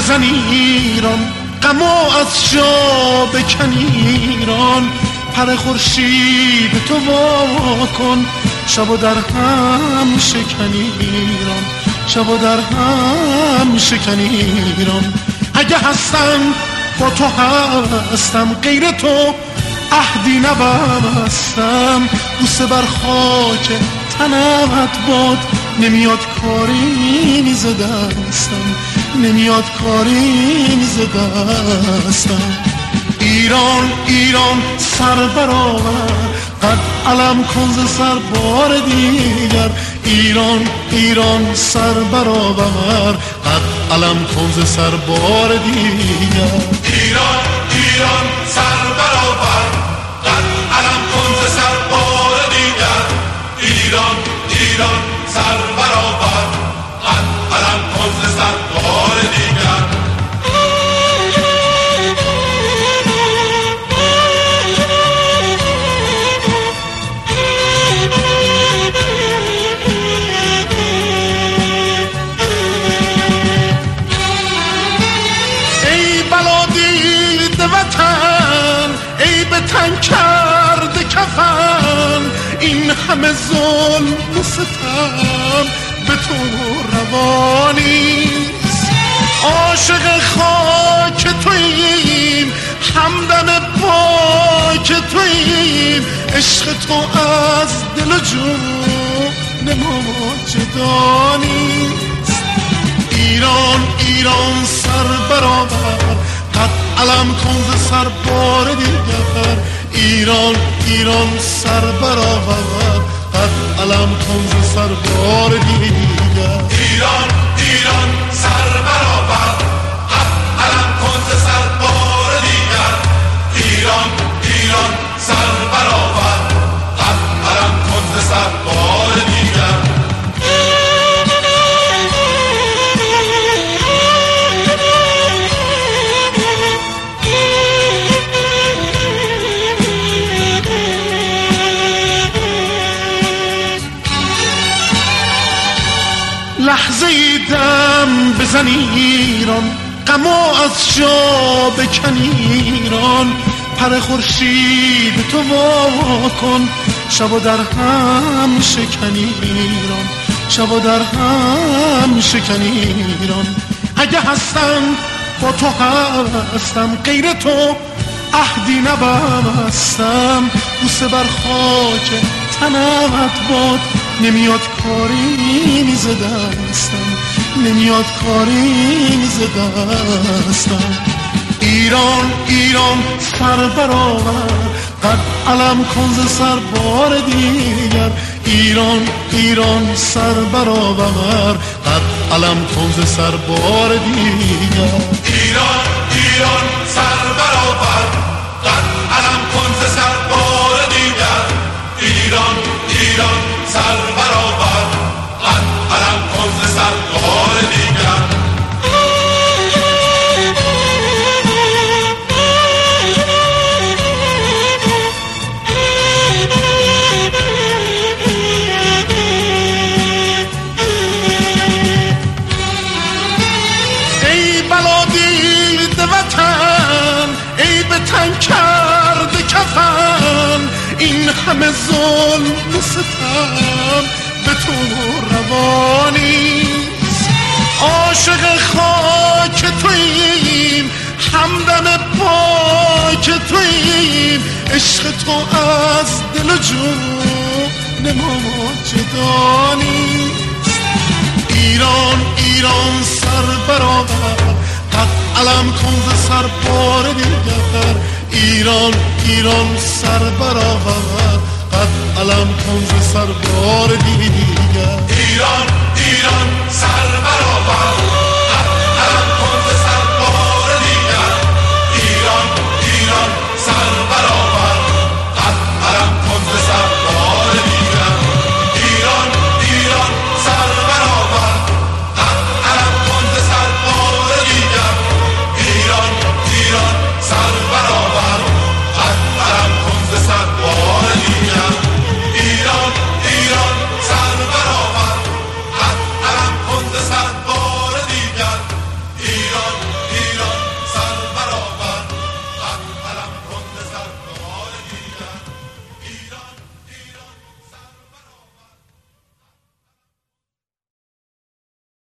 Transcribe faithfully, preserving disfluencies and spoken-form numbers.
بزن ایران، غمو از جا بکن ایران، پر خورشید تو وا کن، شب و در هم شکن ایران، شب و در هم شکن ایران. اگه هستم با تو هستم، غیر تو عهدی نبستم، بوسه بر خاک تنمت باد، نمیاد کاری میز دستم، نمیاد کاری میز دستم. ایران ایران سر برآور، قد علم کن ز سر بار دیگر، ایران ایران سر برآور، قد علم کن ز سر بار دیگر. ایران ایران سر برآور، قد علم کن ز سر بار دیگر، ایران ایران سر برآور، قد علم کن ز سر بار دیگر. وطن ای به تن کرده کفن، این همه ظلم و ستم به تو روانیست. عاشق خاک توییم، همدم پاک توییم، عشق تو از دل و جون ما جدا نیست. ایران ایران سر برآور، قد علم کن ز سر بار دیگر، ایران ایران سر برآور، قد علم کن ز سر بار دیگر. ایران ایران سر برآور، قد علم کن ز سر بار دیگر، ایران ایران سر برآور، قد علم کن ز سر بار دیگر. لحظه ای دم بزن ایران، غمو از جا بکن ایران، پر خورشید تو وا کن، شب و در هم شکن ایران، شب و در هم شکن ایران. اگه هستم با تو هستم، غیر تو عهدی نبستم، بوسه بر خاک تنمت باد، نمیاد کاری میز دستم، نمیاد کاری میز دستم. ایران ایران سر برآور، قد علم کن ز سر بار دیگر، ایران ایران سر برآور، قد علم کن ز سر بار دیگر. ایران ایران سر برآور، قد علم کن ز سر بار دیگر، ایران ایران سر برآور، قد علم کن ز سر بار دیگر. ای بلا دید وطن، ای به تن کرده کفن، این همه ظلم و ستم به تو روانیست. عاشق خاک توییم، همدم پاک توییم، عشق تو از دل و جون ما جدا نیست. ایران ایران سر برآور، قد علم کن ز سر بار دیگر، ایران ایران سر برآور، قد علم کن ز سر بار دیگر. ایران ایران سر برآور.